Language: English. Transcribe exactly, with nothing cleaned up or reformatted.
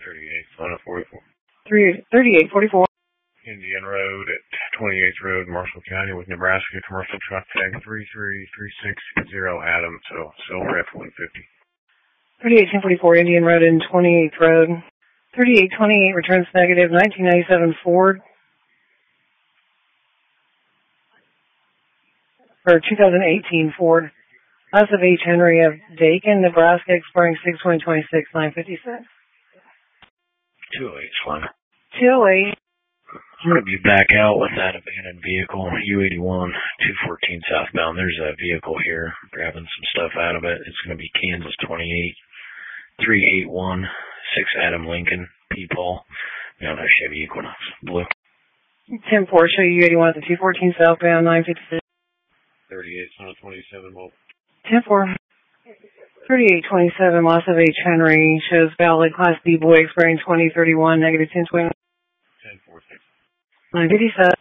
thirty-eight, Florida forty-four. thirty-eight forty-four. Indian Road at twenty-eighth Road, Marshall County with Nebraska commercial truck tag three three three six zero Adam, so Silver F one fifty. thirty-eight ten forty-four Indian Road and twenty-eighth Road. thirty-eight twenty-eight returns negative, nineteen ninety-seven Ford. Or two thousand eighteen Ford. Loss of H. Henry of Dakin, Nebraska, expiring six twenty twenty-six, nine fifty-six. two oh eight, Slime. two oh eight. I'm going to be back out with that abandoned vehicle, U eighty-one, two fourteen southbound. There's a vehicle here, grabbing some stuff out of it. It's going to be Kansas twenty-eight, three eight one, six Adam Lincoln, P. Paul. Now there's Chevy Equinox, blue. ten four, show you U eighty-one at the two fourteen southbound, nine fifty-six. thirty-eight, son of twenty-seven, volt. ten four. thirty-eight twenty-seven, loss of H. Henry, shows valid Class B boy, expiring twenty thirty-one, negative ten twenty. ten four six. nine fifty-seven.